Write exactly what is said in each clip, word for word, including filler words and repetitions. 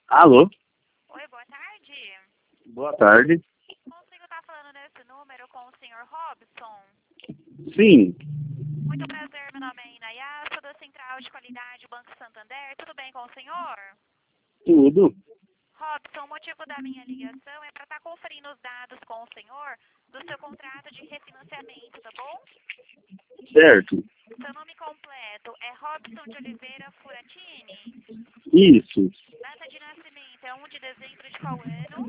Alô? Oi, boa tarde. Boa tarde. Consigo estar falando nesse número com o senhor Robson? Sim, Muito prazer, meu nome é Inayá, sou da Central de Qualidade Banco Santander. Tudo bem com o senhor? tudo. Robson, o motivo da minha ligação é para estar conferindo os dados com o senhor do seu contrato de refinanciamento, tá bom? Certo. Seu nome completo é Robson de Oliveira Furatini. Isso. Data de nascimento é um de dezembro de qual ano?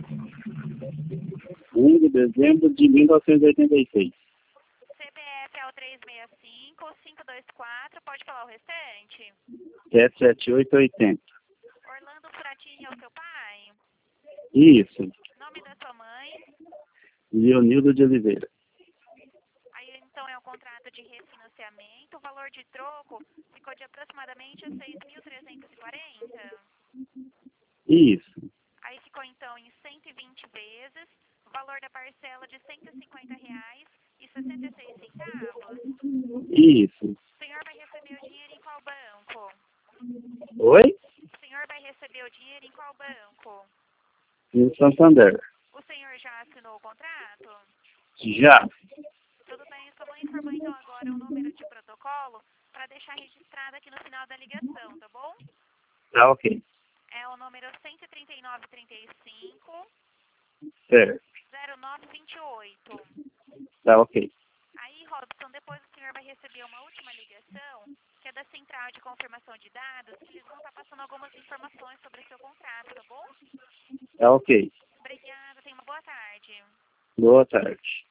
um de dezembro de mil novecentos e oitenta e seis. C P F é o três seis cinco, cinco dois quatro, pode falar o restante? sete sete oito oitenta. Orlando Furatini é o seu pai? Isso. Nome da sua mãe? Leonildo de Oliveira. Aí então é o contrato de refinanciamento. O valor de troco ficou de aproximadamente seis mil trezentos e quarenta. Isso. Aí ficou então em cento e vinte vezes. O valor da parcela de cento e cinquenta reais e sessenta e seis centavos. Isso. O senhor vai receber o dinheiro em qual banco? Oi? O senhor vai receber o dinheiro em qual banco? No Santander. O senhor já assinou o contrato? Já. Tudo bem, só vou informar então agora o número de protocolo para deixar registrado aqui no final da ligação, tá bom? Tá ok. É o número cento e trinta e nove, trinta e cinco, Certo. zero nove vinte e oito. Tá ok. Aí, Robson, depois o senhor vai receber uma última ligação, que é da Central de Confirmação de Dados, que eles vão estar passando algumas informações sobre o seu contrato, tá bom? Tá ok. Obrigada, tenha uma boa tarde. Boa tarde.